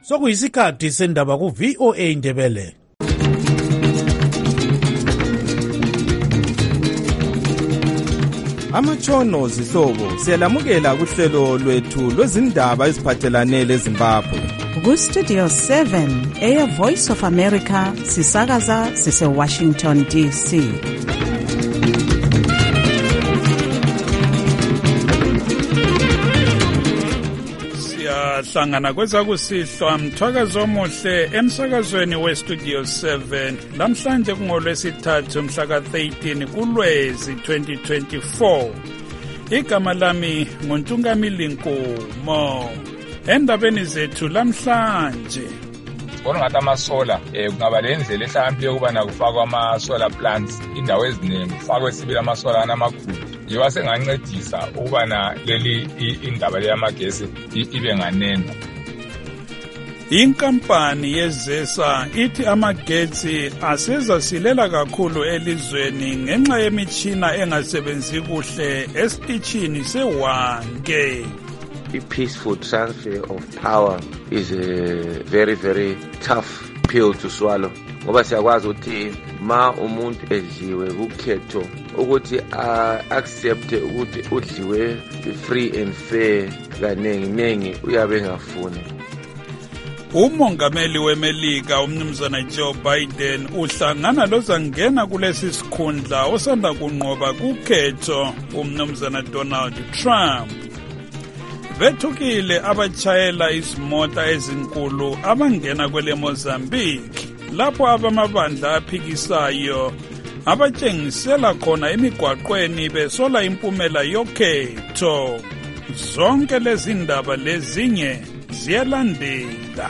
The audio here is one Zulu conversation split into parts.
Sokuyisikhathi sendaba ku VOA Ndebele. Amatshono zihlobo siyalamukela kuhlelo lwethu lwezindaba eziphathelane leZimbabwe. Ku Studio 7 Air Voice of America sisakaza sise Washington DC. Hlangana kwezakusihlwa mthwakazo omuhle emsakazweni weStudio 7 lamhlanje kungolwesithathu mhla ka-13 kuLwezi 2024. Igama lami nguNtungamili Nkomo. Endabeni zethu lamhlanje bona ngathi amasola kungaba lendlela ehlakaniphile ukuba nakufakwa ama-solar plants indawo eziningi kufakwe sibili amasola amakhulu yiwa sengancedisa ukuba na leli indaba leyamagesi ibe nganeno. Inkampani yezesa ithi amagetsi asezasilela kakhulu elizweni ngenxa yemitshina engasebenzi kuhle esitishini seWange. Peaceful transfer of power is a very, very tough pill to swallow. Ngoba siyakwazi ukuthi ma umuntu edliwe kukhetho ukuthi accept ukuthi udliwe free and fair kanengi uyabe engafuni. Umongameli weMelika umnumzana Joe Biden uhlangana lozangena kulesi sikhundla osanda kunqoba kukhetho umnumzana Donald Trump. Bethukile abatshayela izimota ezinkulu abangena kwele Mozambique lapho abamabandla aphikisayo abatshengisela khona emigwaqweni besola impumela yokhetho. Zonke lezi ndaba lezinye ziyalandela.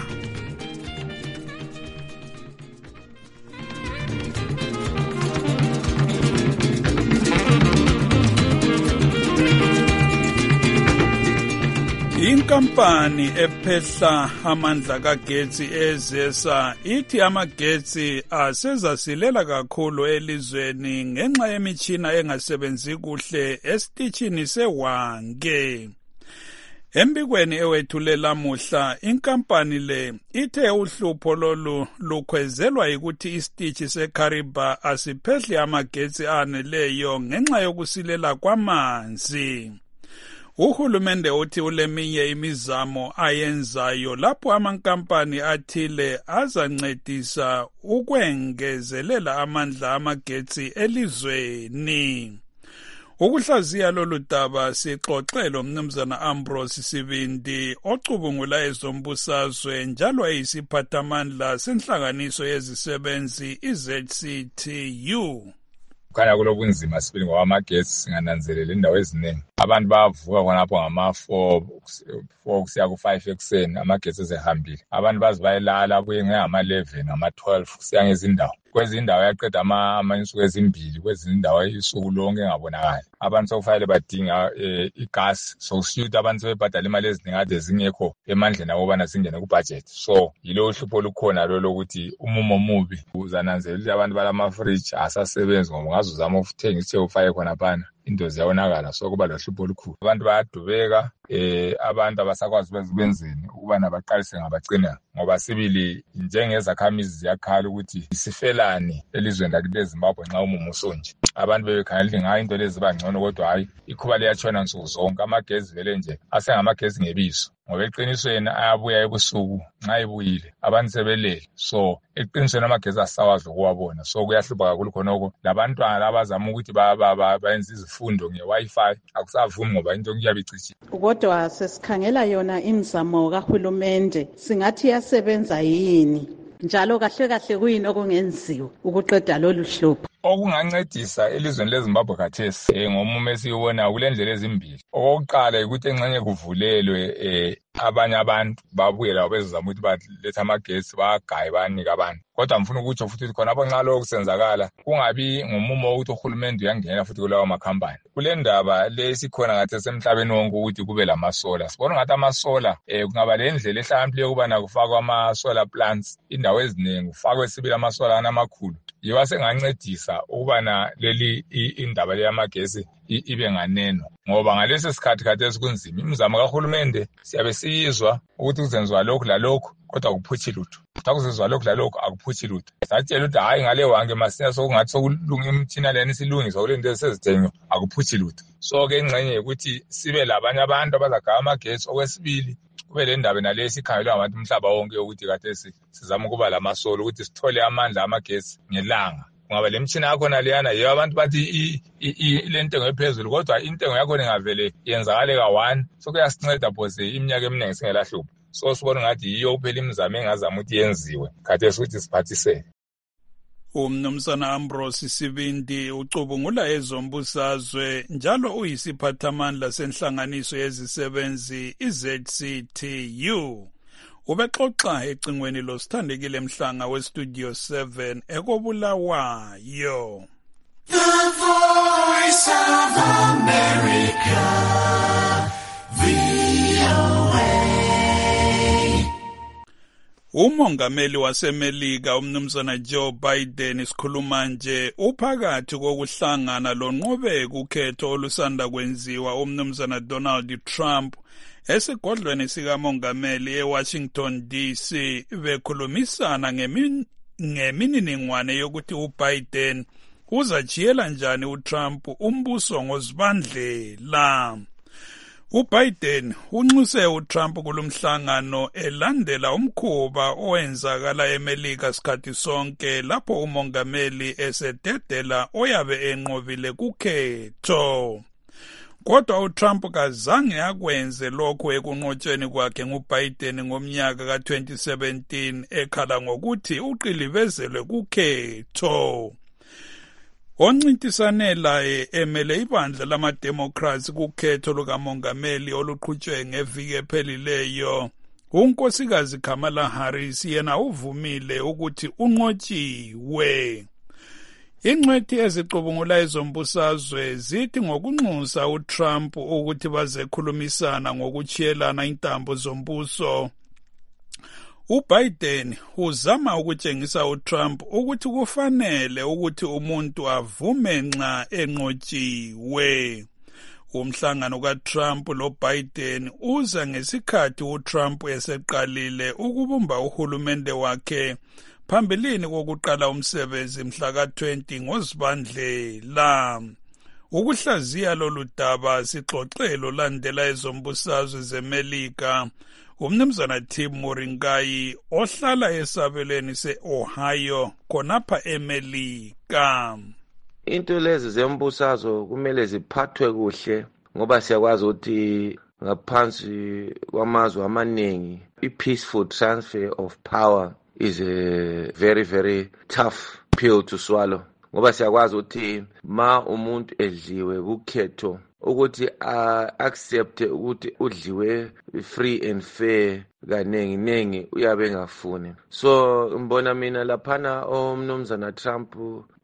Inkampani ephehla amandla kagetsi ezesa ithi amagetsi asezasilela kakhulu elizweni ngenxa yemitshina engasebenzi kuhle esitishini seWange. Embikweni ewethulela muhla inkampani le ithe uhlupho lolu lukhwezelwa ukuthi isitishi seKariba asiphehli amagetsi aneleyo ngenxa yokusilela kwamanzi. Uhulumende uthi uleminye imizamo ayenzayo lapho amankampani athile azancedisa ukwengezelela amandla amagetsi elizweni. Ukuhlaziya lolu daba sixoxelo umnumzana Ambrose Sibindi ocubungula ezombusazwe njalo eyisiphathamandla senhlanganiso yezisebenzi iZCTU. Kana kulobunzima sibili ngoba amagesi singananzelela indawo eziningi abantu bavuka khonapho ngama-4 kusiya ku-5 ekuseni amagesi ezehambile abantu bazibayelala kuye ngama-11 ngama-12 kusiya ngezindawo kwezinye indawo yaqeda ama-insuku ezimbili kwezinye indawo isuku lonke engabonakali abantu sokufanele badinga igasi sokushiya ukuthi abantu sebebhadala imali eziningi ade zingekho emandleni akubana zingene kubhajethi so yilo hlupho lukhona lo lokuthi umumo mubi uzananzelela ukuthi abantu balamafriji asasebenzi ngoba ngazuzama ukuthenga isithe ufake khonaphana into ziyawonakala so kuba lohlupho olukhulu abantu bayadubeka abantu abasakwazi bezibenzeni ukuba nabaqalise ngabagcina ngoba sibili njengezakhamizi ziyakhala ukuthi isifelani elizweni lakithi leZimbabwe nxa umumo usonje abantu bebekhangela ngayo into lezi bangcono kodwa hayi ikhuba liyatshona nsuku zonke amagezi vele nje asengamagezi ngebiso ngoba eqinisweni ayabuya ebusuku nxa ebuyile abantu sebelele so eqinisweni amagezi asawazi ukuwabona so kuyahlupha kakhulu khonoko labantwana labazama ukuthi bayenze izifundo nge-Wi-Fi akusavumi ngoba into kuyabe icishile. Kodwa sesikhangela yona imizamo kahulumende singathi yasebenza yini njalo kahle kuyini okungenziwa ukuqeda lolu hlupho. Okungancedisa elizweni leZimbabwe khathesi ngomumo esiyibona kulendlela ezimbili. Okokuqala ukuthi engxenye kuvulelwe abanye abantu babuye labo bezizama ukuthi balethe amagesi bagaye banika abantu. Kodwa mfuna ukutsho futhi khonapho nxa lokho kusenzakala kungabi ngomumo ukuthi uhulumende uyangena futhi kulawo makhampani. Kule ndaba lesikhona ngathi semhlabeni wonke ukuthi kube lamasola. Sibona ngathi amasola kungaba lendlela ehlakaniphile ukuba kufakwa ama-solar plants indawo eziningi kufakwe sibili amasola amakhulu. Yiwa sengancedisa ukuba na leli indaba leyamagesi ibe nganeno, ngoba ngalesi sikhathi khathesi kunzima. Imizamo kahulumende siyabe siyizwa ukuthi kuzenziwa lokhu lalokhu, kodwa akuphuthi lutho. Kuzenziwa lokhu lalokhu, akuphuthi lutho. Satshela ukuthi hayi ngale wange masinya sokungathi sokulunga imithina leni silungiswa kule nto esezithengwa, akuphuthi lutho. So-ke ingxenye ukuthi sibe labanye abantu abazagaya amagetsi. Okwesibili, kube le ndaba nalesi ikhangelwe ngabantu umhlaba wonke ukuthi kathesi sizama ukuba lamasolo ukuthi sithole amandla amagetsi ngelanga. Ngoba le mtshina yakhona leyana yiyo abantu bathi le ntengo ephezulu, kodwa intengo yakhona ingavele yenzakale ka-1, so kuyasinceda phose iminyaka eminingi singelahluphi. So sibona ngathi yiyo kuphela imizamo engazama ukuthi yenziwe khathesi ukuthi siphathiseke. Umnumzana Ambrose Sibindi ucubungula ezombusazwe njalo uyisiphathamandla senhlanganiso yezisebenzi iZCTU. Ubexoxa ecingweni loSithandekile Mhlanga weStudio 7 ekobulawayo. The Voice of America, VOA. Umongameli waseMelika umnumzana Joe Biden isikhuluma nje uphakathi kokuhlangana lonqobeko ukhetho olusanda kwenziwa umnumzana Donald Trump esigodlweni sikamongameli eWashington DC bekhulumisana ngemininingwane yokuthi uBiden uzajiyela njani uTrump umbuso ngozibandlela. uBiden unxuse uTrump kulomhlangano elandela umkhuba owenzakala eMelika sikhathi sonke lapho umongameli esededela oyabe enqobile kukhetho. Kodwa uTrump kazange akwenze lokho ekunqotshweni kwakhe nguBiden ngomnyaka ka-2017 ekhala ngokuthi uqilibezelwe kukhetho. Oncintisane laye emele ibandla lama-Democrats kukhetho lukamongameli oluqhutshwe ngeviki ephelileyo, unkosikazi Kamala Harris yena uvumile ukuthi unqotshiwe. Ingcwethi ezicubungula ezombusazwe zithi ngokunxusa uTrump ukuthi bazekhulumisana ngokuchiyelana intambo zombuso, uBiden uzama ukutshengisa uTrump ukuthi kufanele ukuthi umuntu avume nxa enqotshiwe. Umhlangano kaTrump loBiden uza ngesikhathi uTrump eseqalile ukubumba uhulumende wakhe phambilini kokuqala umsebenzi mhla ka-20 ngozibandlela. Ukuhlaziya lolu daba sixoxelo landela ezombusazwe zeMelika umnumzana Tim Moringai ohlala esabelweni se-Ohio khonapha eMelika. Into lezi zembusazwe kumele ziphathwe kuhle ngoba siyakwazi ukuthi ngaphansi kwamazwe amaningi i-peaceful transfer of power is a very, very tough pill to swallow. Ngoba siyakwazi ukuthi ma umuntu edliwe kukhetho ukuthi accept ukuthi udliwe free and fair kanengi uyabe engafuni. So ngibona mina laphana umnumzana Trump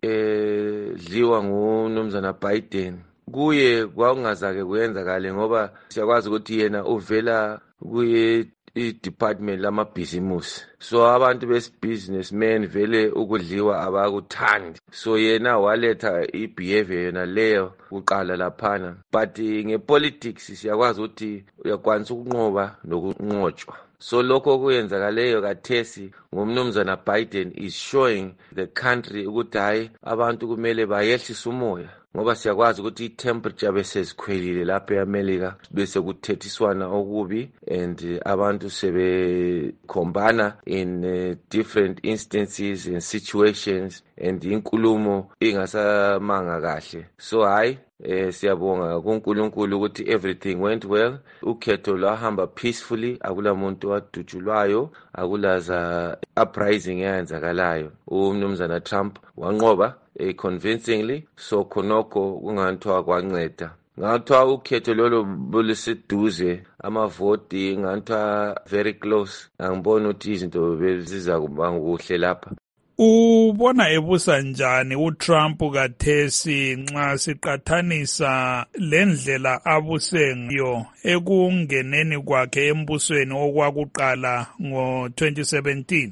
edliwa ngumnumzana Biden kuye kwangazake kuyenzakale ngoba siyakwazi ukuthi yena uvela kuye i-department lamabhizimusi, so abantu besi-businessmen vele ukudliwa abakuthandi, so yena waletha i-behavior yona leyo kuqala laphana. But ngepolitics siyakwazi ukuthi uyakwanisa ukunqoba nokunqotshwa. So lokho kuyenzakaleyo kathesi ngumnumzana Biden is showing the country ukuthi hayi abantu kumele bayehlise umoya ngoba siyakwazi ukuthi i-temperature besezikhwelile lapha eAmelika bese kuthethiswana okubi and abantu sebekhombana in different instances and situations and inkulumo ingasamanga kahle. So hayi siyabonga kuNkulunkulu ukuthi everything went well. Ukhetho lwahamba peacefully, akula muntu wadutshulwayo, akulaza uprising eyenzakalayo. Umnumzana Trump wanqoba convincingly, so khonokho kungathiwa kwanceda. Ngathiwa ukhetho lolo boluseduze, amavoti ngathiwa very close. Angibona ukuthi izinto beziza kuba kuhle lapha. Ubona ebusa njani uTrump kathesi nxa siqathanisa lendlela abuse ngayo ekungeneni kwakhe embusweni okwakuqala ngo-2017?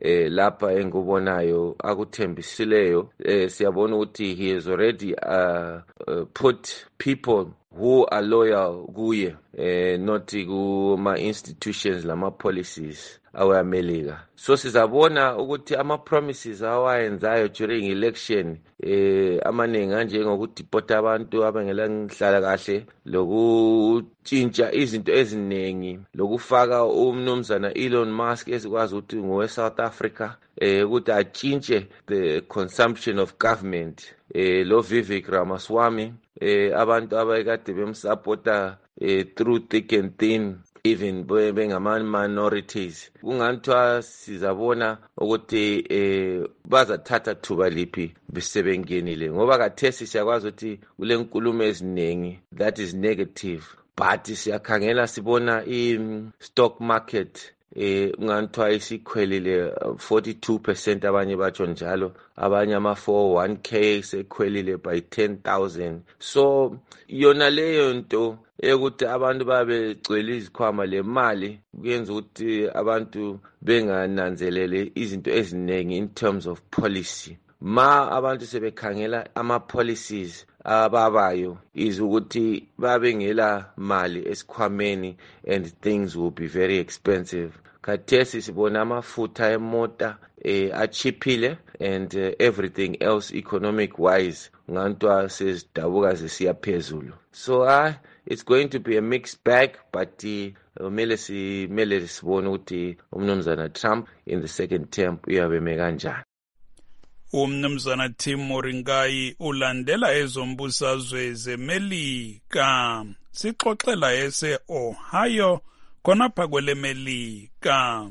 lapha engikubonayo akuthembisileyo siyabona ukuthi he has already put people who are loyal kuye not kuma institutions lama policies aweAmelika. So sizabona ukuthi ama promises awayenzayo during election amaningi njengokudeport abantu abangela ngihlala kahle, lokutshintsha izinto eziningi, lokufaka umnumzana Elon Musk esikwazi ukuthi ngowe South Africa ukuthi atshintshe the consumption of government. Lo Vivek Ramaswamy abantu abakade bemsupporta through thick and thin, even bengama-minorities. Kungathiwa sizabona ukuthi bazathatha thuba liphi besebengenile, ngoba kathesi siyakwazi ukuthi kule nkulumo eziningi that is negative, but siyakhangela sibona i-stock market ungathiwa isikhwelile 42%, abanye batsho njalo, abanye ama-401k sekhwelile by 10,000. So yona leyo nto ukuthi abantu babegcwele izikhwama le mali kuyenza ukuthi abantu bengananzelele izinto eziningi in terms of policy. Ma abantu sebekhangela ama-policies ababayo is ukuthi babengela mali esikhwameni and things will be very expensive. Kathesi sibona amafutha emota achiphile and everything else economic wise ngantwa sezidabuka zisiya phezulu. So it's going to be a mixed bag, but kumele sibone ukuthi umnumzana Trump in the second term uyabeme kanjani. Umnumzana Tim Moringai ulandela ezombusazwe zeMelika. Sixoxela ese Ohio khonapha kwele Melika.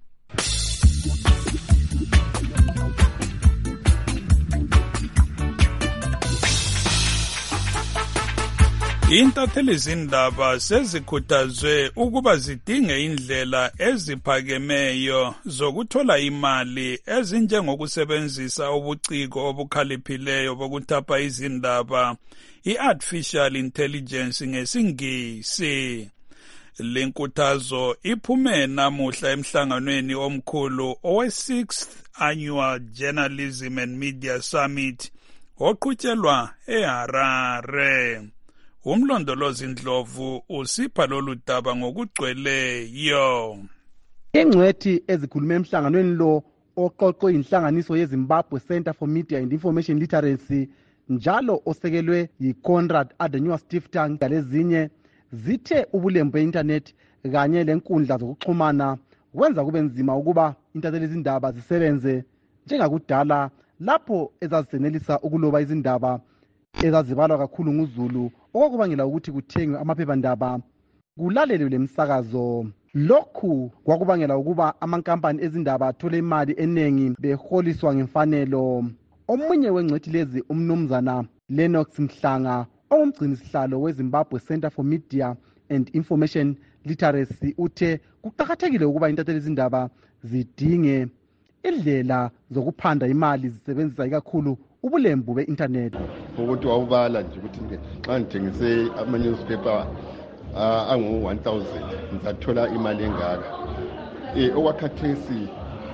Intatheli zindaba sezikhuthazwe ukuba zidinge indlela eziphakemeyo zokuthola imali ezinjengokusebenzisa ubuciko obukhaliphileyo bokuthapha izindaba, i-artificial intelligence ngesingisi. Lenkuthazo iphume namuhla emhlanganweni omkhulu owe-6th Annual Journalism and Media Summit oqhutyelwa eHarare. Umlondolozi Ndlovu usipha lolu daba ngokugcweleyo. Ingcwethi ezikhuluma emhlanganweni lo oqoqwe inhlanganiso yeZimbabwe Center for Media and Information Literacy njalo osekelwe yiConrad Adenauer Stiftung lezinye zithe ubulembu be-internet kanye lenkundla zokuxhumana kwenza kube nzima ukuba intatheli izindaba zisebenze njengakudala lapho ezazisenelisa ukuloba izindaba ezazibalwa kakhulu nguZulu, okwakubangela ukuthi kuthengwe amaphephandaba kulalelwe lemsakazo. Lokhu kwakubangela ukuba amankampani ezindaba athole imali eningi beholiswa ngemfanelo. Omunye wengcwethi lezi umnumzana Lennox Mhlanga ongumgcinisihlalo weZimbabwe Center for Media and Information Literacy uthe kuqakathekile ukuba intatheli izindaba zidinge indlela zokuphanda imali zisebenzisa ikakhulu ubulembu be-internet. Ukuthi wawubala nje ukuthi xa ngithengise ama-newspaper angu-1000 ngizathola imali engaka. Okwakhathesi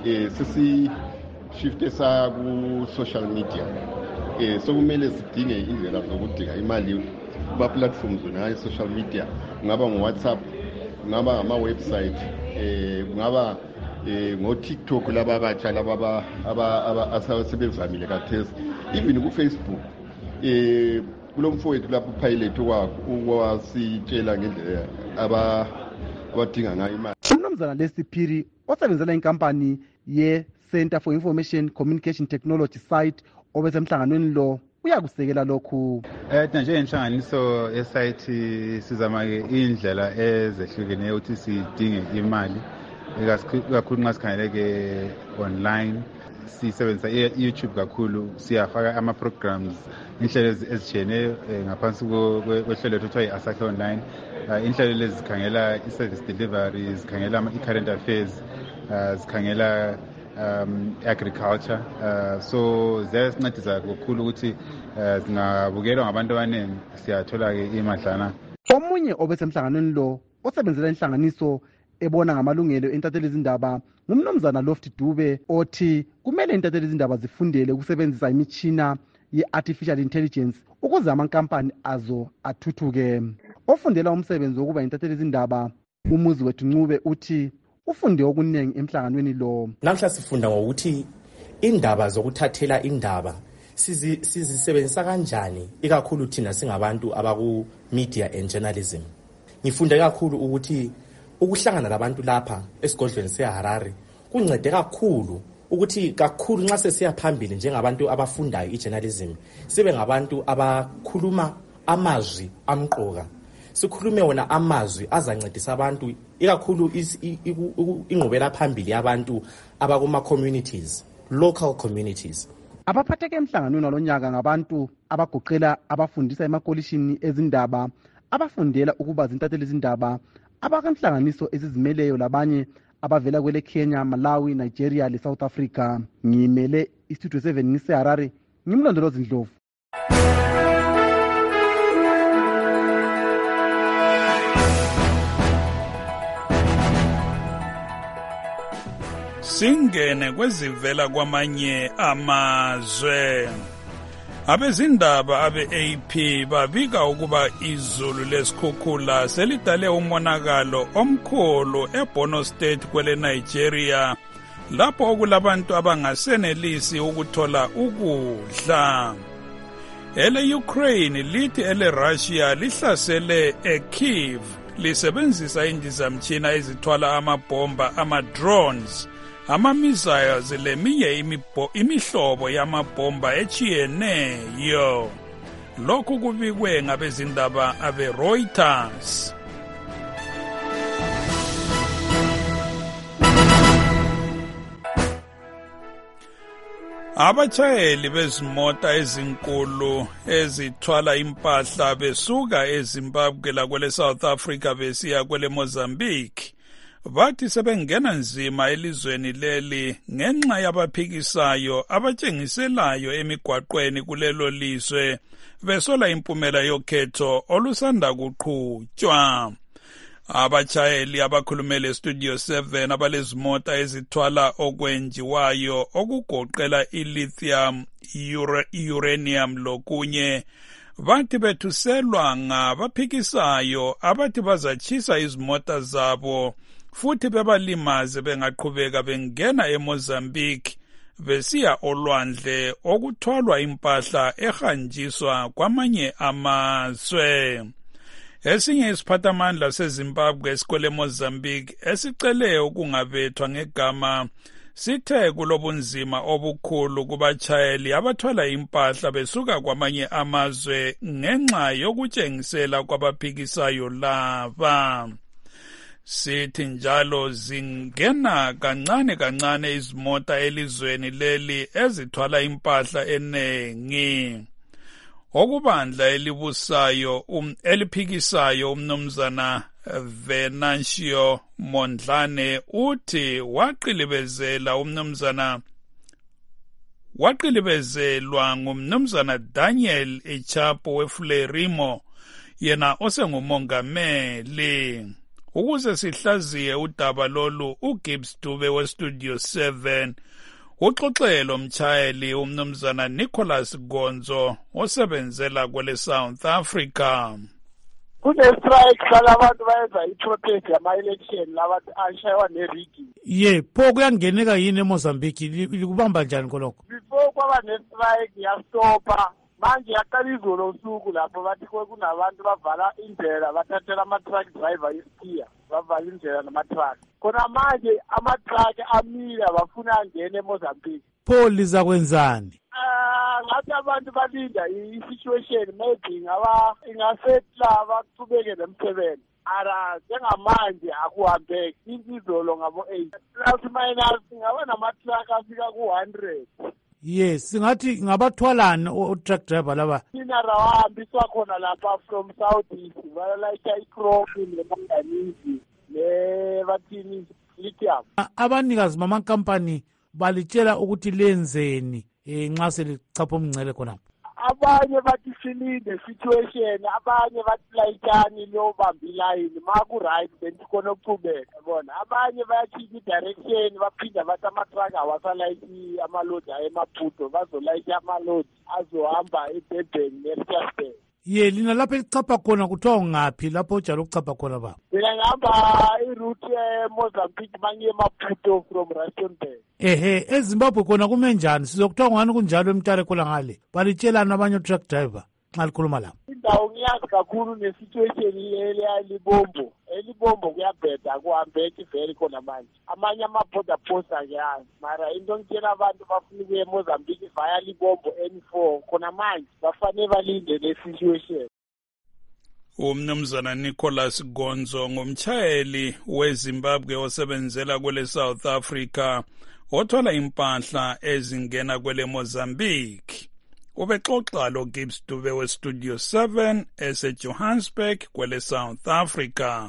sesi-shifte ku-social media. Sokumele sidinge indlela zokudinga imali kuma-platforms wona e-social media, kungaba ngu-WhatsApp, kungaba ngama-website, kungaba ngo-TikTok laba abatsha laba asebevamile kathesi, even ku-Facebook. Kulo mfowethu lapho upilot okwasitshela ngendlela abadinga ngayo imali. Umnumzana Lesiphiri osebenzela inkampani ye-Center for Information Communication Technology site obesemhlanganweni lo uyakusekela lokhu. Njengenhlanganiso ye-site sizama-ke indlela ezehlukeneyo ukuthi sidinge imali kakhulu nxa sikhangeleke online. Sisebenzisa i-YouTube kakhulu, siyafaka ama-programs inhlelo ezitshiyeneyo ngaphansi kwehlelo kuthiwa i-Asakhe Online. Inhlelo lezi zikhangela i-service delivery, zikhangela i-current affairs, zikhangela agriculture. So ziyasincedisa kakhulu ukuthi singabukelwa ngabantu abaningi, siyathola-ke imadlana. Omunye obesemhlanganweni lo osebenzela inhlanganiso ebona ngamalungelo entatheli izindaba ngumnumzana Lofty Dube othi kumele entatheli izindaba zifundele ukusebenzisa imitshina ye-artificial intelligence ukuze amankampani azo athuthuke. Ofundela umsebenzi wokuba intatheli izindaba umuzi wethu Ncube uthi ufunde okuningi emhlanganweni lo. Namhla sifunda ngokuthi indaba zokuthathela indaba sizisebenzisa kanjani ikakhulu thina singabantu abaku media and journalism. Ngifunde kakhulu ukuthi ukuhlangana labantu lapha esigodlweni seHarare kuncede kakhulu ukuthi kakhulu nxa sesiya phambili njengabantu abafundayo ijournalism sibe ngabantu abakhuluma amazwi amqoka. Sikhulume wona amazwi azancedisa abantu ikakhulu ingqubela phambili yabantu abakuma communities, local communities. Abaphatheke emhlanganweni walonyaka ngabantu abagoqela abafundisa emakolishini ezindaba, abafundela ukuba zintatheli izindaba, abakanhlanganiso ezizimeleyo labanye abavela kwele Kenya, Malawi, Nigeria le South Africa. Ngimele istudio 7 ngiseHarare, ngimlondolozi Ndlovu. Singene kwezivela kwamanye amazwe. Abezindaba abe-AP babika ukuba izulu lesikhukhula selidale umonakalo omkhulu eBorno State kwele Nigeria lapho okulabantu abangasenelisi ukuthola ukudla. Ele Ukraine lithi ele Russia lihlasele eKyiv lisebenzisa indizamtshina ezithwala amabomba ama-drones, ama-missiles leminye imihlobo yamabomba etshiyeneyo. Lokhu kubikwe ngabezindaba abe-Reuters. Abatshayeli bezimota ezinkulu ezithwala impahla besuka eZimbabwe lakwele South Africa besiya kwele Mozambique bathi sebengena nzima elizweni leli ngenxa yabaphikisayo abatshengiselayo emigwaqweni kulelo lizwe besola impumela yokhetho olusanda kuqhutshwa. Abatshayeli abakhulumele Studio 7 abalezimota ezithwala okwenjiwayo okugoqela ilithium, uranium lokunye bathi bethuselwa ngabaphikisayo abathi bazatshisa izimota zabo futhi bebalimaze bengaqhubeka bengena eMozambique besiya olwandle okuthwalwa impahla ehanjiswa kwamanye amazwe. Esinye isiphathamandla seZimbabwe esikwele Mozambique esicele ukungabethwa ngegama sithe kulobunzima obukhulu kubatshayeli abathwala impahla besuka kwamanye amazwe ngenxa yokutshengisela kwabaphikisayo laba. Sithi njalo zingena kancane izimota elizweni leli ezithwala impahla enengi. Okubandla elibusayo eliphikisayo umnumzana Venancio Mondlane uthi waqilibezelwa ngumnumzana Daniel Echapo weFullerimo yena osengumongameli. Ukuze sihlaziye udaba lolu uGibbs Dube weStudio 7 uxoxelo mtshayeli umnumzana Nicholas Gonzo osebenzela kwele South Africa. Kune-strike salabantu bayenza i-protest yama-election labantu ashaywa ne-rigging. Pho kuyangeneka yini eMozambique likubamba njani kolokho? Before kwaba ne-strike yastopa manje yaqala izolo usuku lapho bathi kunabantu bavala indlela bathathela ama-truck driver isipiya bavala indlela nama-truck. Khona manje ama-truck amile bafuna angene eMozambique. Pho liza kwenzani? Ngathi abantu balinda i-situation maybe ingasetla baqhubeke nemsebenzi. Ara njengamanje akuhambeki izolo ngabo-8 plus minus ngaba nama-truck afika ku-100. Yes, singathi ngabathwalana o-truck driver laba. Thina rawahambiswa khona lapha from South East balayisha ikrofi nemanganizi nebathini lithium. Abanikazi bamankampani balitshela ukuthi lenzeni nxa selichapha umngcele khona. abanye bathi silinde situation, abanye bathi layitshani lobamba ilayini maku-right bentikhona ukuqhubeka bona. Abanye bayachika i-direction baphinda bathi amatraka awasalayiti amalodi ayemaputo bazolayita amalodi azohamba eDurban neRichards Bay. Ye lina lapho elichapha khona kuthiwa ungaphi lapho ujala ukuchapha khona baba? Mina ngihamba iroute eMozambique mangiye eMaputo from Rustenburg. EZimbabwe khona kume njani? Sizokuthiwa ngani kunjalo eMtare khola ngale. Balitshelana abanye truck driver nxa likhuluma lapho. Indawo ngiyazi kakhulu nesituation eLibombo. eLibombo kuyabheda kuhambeki vele khona manje. Amanye ama-border posts akiyazi. Mara into ngitshela abantu bafuna ukuya eMozambique via Libombo N4 khona manje bafanele balinde le situation. Umnumzana Nicholas Gonzo ngumtshayeli weZimbabwe osebenzela kwele South Africa othwala impahla ezingena kwele Mozambique. Ubexoxa lo Gibbs Dube weStudio 7 eseJohannesburg kwele South Africa.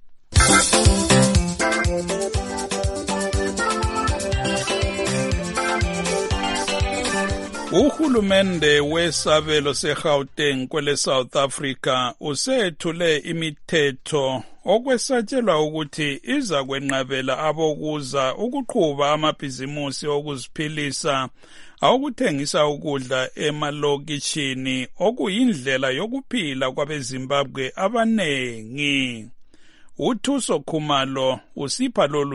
Uhulumende wesabelo seGauteng kwele South Africa usethule imithetho okwesatshelwa ukuthi iza kwenqabela abokuza ukuqhuba amabhizimusi okuziphilisa awukuthengisa ukudla emalokitshini okuyindlela yokuphila kwabeZimbabwe abanengi. uThuso Khumalo usipha lolu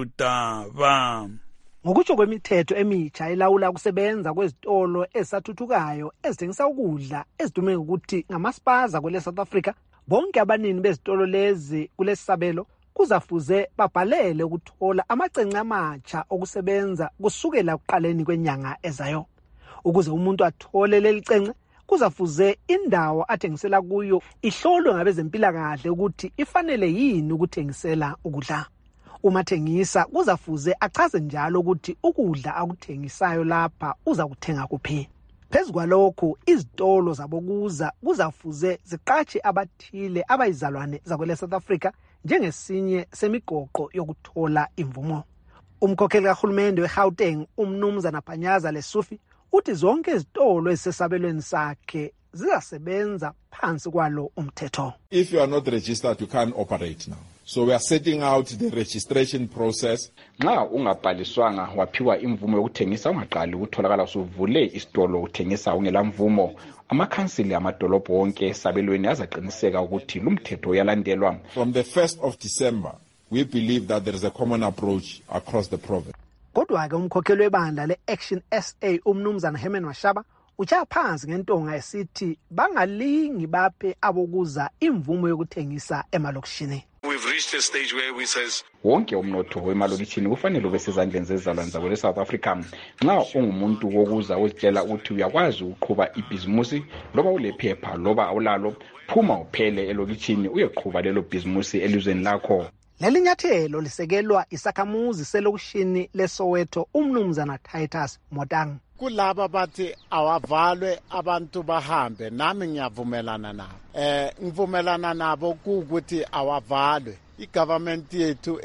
daba. Ngokutsho kwemithetho emitsha elawula ukusebenza kwezitolo ezisathuthukayo ezithengisa ukudla ezidume ngokuthi ngamaspaza kwele South Africa, bonke abanini bezitolo lezi kulesabelo kuzafuze babhalele ukuthola amacence amatsha okusebenza kusukela kuqaleni kwenyanga ezayo. Ukuze umuntu athole leli cence kuzafuze indawo athengisela kuyo ihlolwe ngabezempilakahle ukuthi ifanele yini ukuthengisela ukudla. Umathengisa kuzafuze achaze njalo ukuthi ukudla akuthengisayo lapha uza kuthenga kuphi. Phezu kwalokho izitolo zabokuza kuzafuze ziqatshe abathile abayizalwane zakwele South Africa njengesinye semigoqo yokuthola imvumo. Umkhokheli kahulumende weGauteng umnumzana Phanyaza Lesufi uthi zonke izitolo ezisesabelweni sakhe zizasebenza phansi kwalo umthetho. If you are not registered, you can't operate now. So we are setting out the registration process. Nxa ungabhaliswanga waphiwa imvumo yokuthengisa ungaqali ukutholakala usuvule isitolo uthengisa ungela mvumo, amakhansili amadolobho wonke esabelweni azaqiniseka ukuthi lumthetho uyalandelwa. From the 1st of December, we believe that there is a common approach across the province. Kodwa ke umkhokheli webandla le-Action SA umnumzana Herman Mashaba utsha phansi ngentonga esithi bangalingi baphe abokuza imvumo yokuthengisa emalokishini. We've reached a stage where we says wonke umnotho wemalokishini kufanele ube sezandleni zezalwane zakwele South Africa. Nxa ungumuntu wokuza uzitshela ukuthi uyakwazi ukuqhuba ibhizimusi loba ulephepha loba awulalo, phuma uphele elokishini uyeqhuba lelo bhizimusi elizweni lakho. Leli nyathelo lisekelwa isakhamuzi selokishini leSoweto umnumzana Titus Motang. Kulaba bathi awavalwe abantu bahambe, nami ngiyavumelana nabo. Ngivumelana nabo ukuthi awavalwe. I-government yethu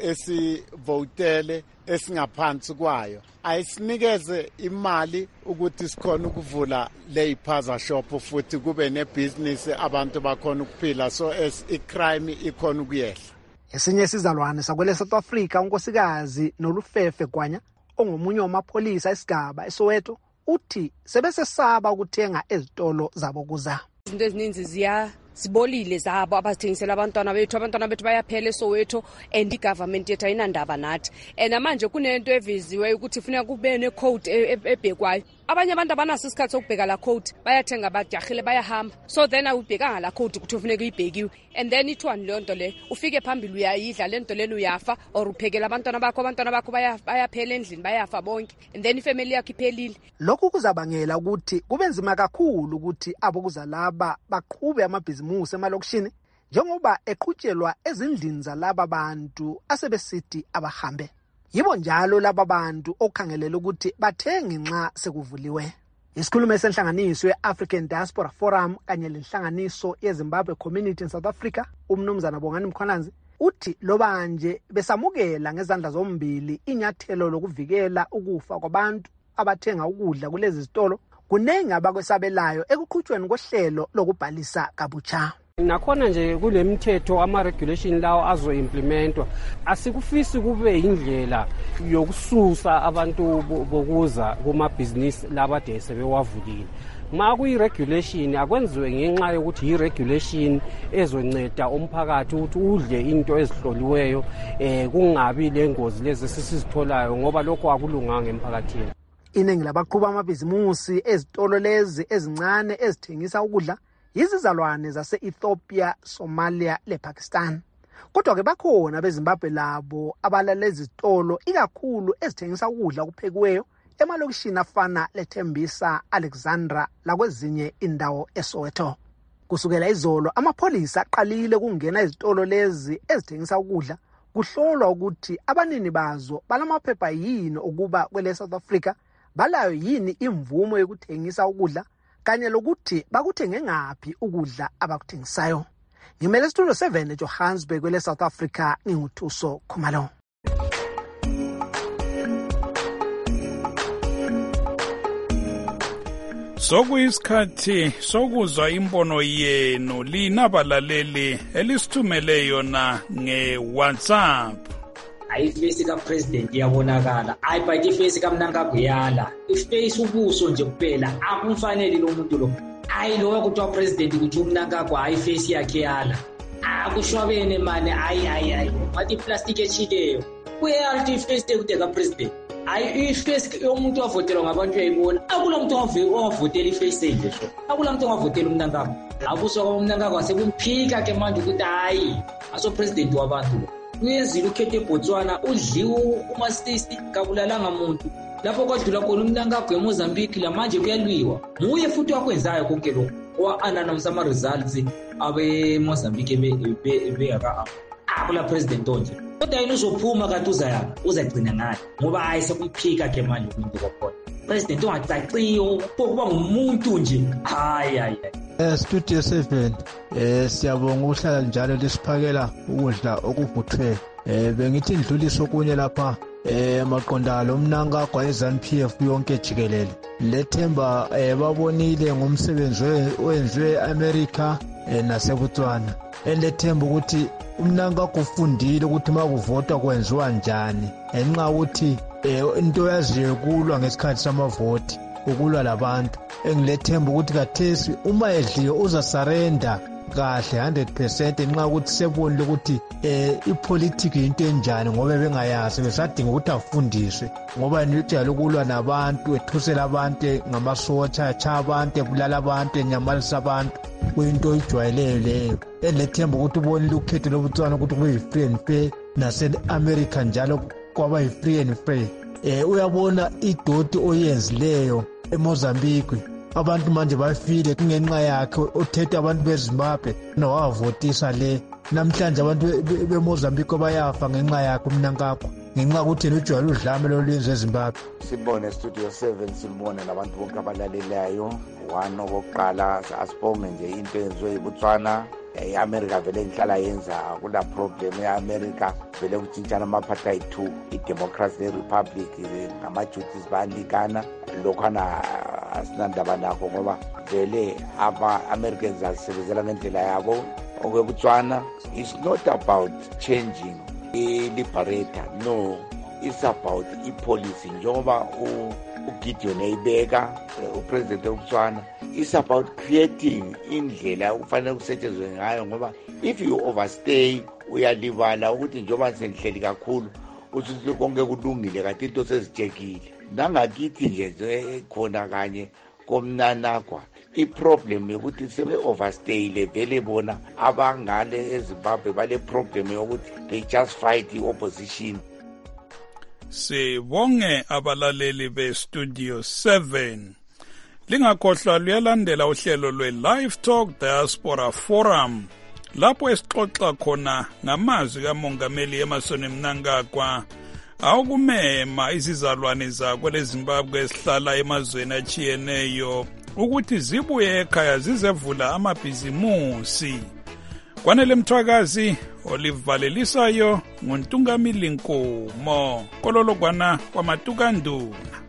esivotele esingaphansi kwayo ayisinikeze imali ukuthi sikhona ukuvula leyiphaza shop futhi kube nebusiness abantu bakhona ukuphila, so as icrime ikhona ukuyehla. Esinye sizalwane sakwele South Africa unkosikazi Nolufefe Gwanya ongomunye wamapholisa esigaba eSoweto uthi sebesesaba ukuthenga ezitolo zabokuza. Izinto ezininzi zibolile zabo abazithengisela abantwana bethu bayaphela eSoweto and igovernment yethu ayinandaba nathi. And manje kunento eviziwe ukuthi kufuneka kube necode ebhekwayo. Abanye abantu abanaso isikhathi sokubheka la code, bayathenga bajahile bayahamba. So then awubhekanga la code ukuthi ufuneka ibhekiwe. And then ithwani le nto le ufike phambili uyayidla le nto lelo uyafa or uphekela abantwana bakho bayaphela endlini bayafa bonke. And then ifamily yakho iphelile. Lokhu kuzabangela ukuthi kube nzima kakhulu ukuthi abokuza laba baqhube amabhizimusi emalokishini njengoba eqhutshelwa ezindlini zalaba bantu asebesithi abahambe. Yibo njalo laba bantu okhangelela ukuthi bathenge nxa sekuvuliwe. Isikhulumi senhlanganiso ye-African Diaspora Forum kanye lenhlanganiso yeZimbabwe Community in South Africa umnumzana Bongani Mkhwananzi uthi loba nje besamukela ngezandla zombili inyathelo lokuvikela ukufa kwabantu abathenga ukudla kulezi zitolo, kuningi abakwesabelayo ekuqhutshweni kohlelo lokubhalisa kabutsha. Nakhona nje kule mithetho ama-regulation lawo azo-implementwa asikufisi kube indlela yokususa abantu bokuza kumabhizinisi labade sebewavulile. Ma kuyi-regulation akwenziwe ngenxa yokuthi yi-regulation ezonceda umphakathi ukuthi udle into ezihloliweyo kungabi lengozi lezi sisizitholayo ngoba lokho akulunganga emphakathini. Iningi labaqhuba amabhizimusi ezitolo lezi ezincane ezithengisa ukudla yizizalwane zase-Ethiopia, Somalia lePakistan. Kodwa-ke bakhona beZimbabwe labo abalalezi izitolo ikakhulu ezithengisa ukudla okuphekiweyo emalokishini afana leThembisa, Alexandra lakwezinye indawo eSoweto. Kusukela izolo amapholisa aqalile ukungena izitolo lezi ezithengisa ukudla kuhlolwa ukuthi abanini bazo balamaphepha yini ukuba kwele South Africa balayo yini imvumo yokuthengisa ukudla kanye lokuthi bakuthenge ngaphi ukudla abakuthengisayo. Ngimele Studio 7 eJohannesburg kwele South Africa, nginguthuso Khumalo. Sokuyisikhathi sokuzwa imbono yenu lina balaleli elisithumele yona nge-WhatsApp. Ayifesi ka-president iyabonakala, ayibhathi ifesi kaMnangagwa iyala, ifesi ubuso nje kuphela, akumfanele lo muntu lo. Ayi lo kuthiwa president kuthi uMnangagwa ayifesi yakhe yala, akushwabene mane, ayi wathi plastic echikeyo kuyalthi ifesi ekude ka-president. Ayi ifesi yomuntu wavotelwa ngabantu uyayibona, akula muntu owavotela ifesi enje sho, akula muntu owavotela uMnangagwa. Abuso kaMnangagwa sekumphika ke manje ukuthi hayi aso president wabantu lo. Uyezile ukhethe eBotswana udliwe uMasisi kabulalanga muntu lapho kwadlula khona uMnangagwa eMozambique lamanje kuyalwiwa muye futhi wakwenzayo konke lokho wa-announce ama-results abe-Mozambique beyaka akula president onje kodwa yena uzophuma kanti uzagcina ngayo ngoba hayi sekumphika ke manje umuntu kwakhona president ongacaciyo kuba ngumuntu nje hayi Studio 7 siyabonga ukuhlala njalo lesiphakela ukudla okuvuthwe bengithi ndlulisa okunye lapha maqondalo uMnangagwa eZANU-PF yonke jikelele lethemba babonile ngomsebenzi owenziwe eAmerica naseBotswana elethemba ukuthi uMnangagwa ufundile ukuthi makuvotwa kwenziwa njani enxa ukuthi into yaziyo kulwa ngesikhathi samavoti ukulwa labantu engilethemba ukuthi kathesi uma edliwe uzasarenda kahle 100% nxa ukuthi sebonile ukuthi ipolitiki into enjani ngoba bengayazi besadinga ukuthi afundiswe ngoba nijayele ukulwa nabantu ethusela abantu ngamasotsha cha abantu ebulala abantu enyamalisa abantu kuyinto ejwayeleyo leyo elethemba ukuthi ubonile ukhetho lobutswana ukuthi kube yi-free and fair nase-America njalo kwaba yi-free and fair uyabona idoti oyenzileyo eMozambique abantu manje bafile kungenxa yakhe othethe abantu beZimbabwe nowavotisa le namhlanje abantu beMozambique bayafa ngenxa yakhe uMnangagwa ngenxa ukuthi yena ujwayele udlame lolwenze eZimbabwe. Sibone Studio 7 sibone nabantu bonke abalalelayo wano kokuqala asibonge nje into enziwe eBotswana i-America vele ngihlala yenza kula problem ye-America vele kutshintshana ama-apartheid 2 i-democracy ne-republic ngama-duties bayanikana lokhana asinandaba nakho ngoba vele ama-Americans asebenzela ngendlela yabo okweBotswana. It's not about changing i-liberator, no, it's about i-policy njengoba uGideon eyibeka upresident weBotswana. It's about creating indlela ukufanele kusetshenzwe ngayo ngoba if you overstay uyalibala ukuthi njengoba sengihleli kakhulu uthi konke kulungile kanti into sezijekile nangakithi nje khona kanye komNanagwa iproblem yokuthi sebe overstayile vele bona abangale eZimbabwe bale problem yokuthi they just fight the opposition. Sibonge abalaleli beStudio 7. Lingakhohlwa luyalandela uhlelo lwe-Live Talk Diaspora Forum lapho esixoxa khona ngamazwi kaMongameli Emmerson Mnangagwa awukumema izizalwane zakwe leZimbabwe esihlala emazweni achiyeneyo ukuthi zibuye ekhaya zizevula amabhizimusi. Kwanele Mthwakazi olivalelisayo nguNtungamili Nkomo kololokwana kwamatukanduna.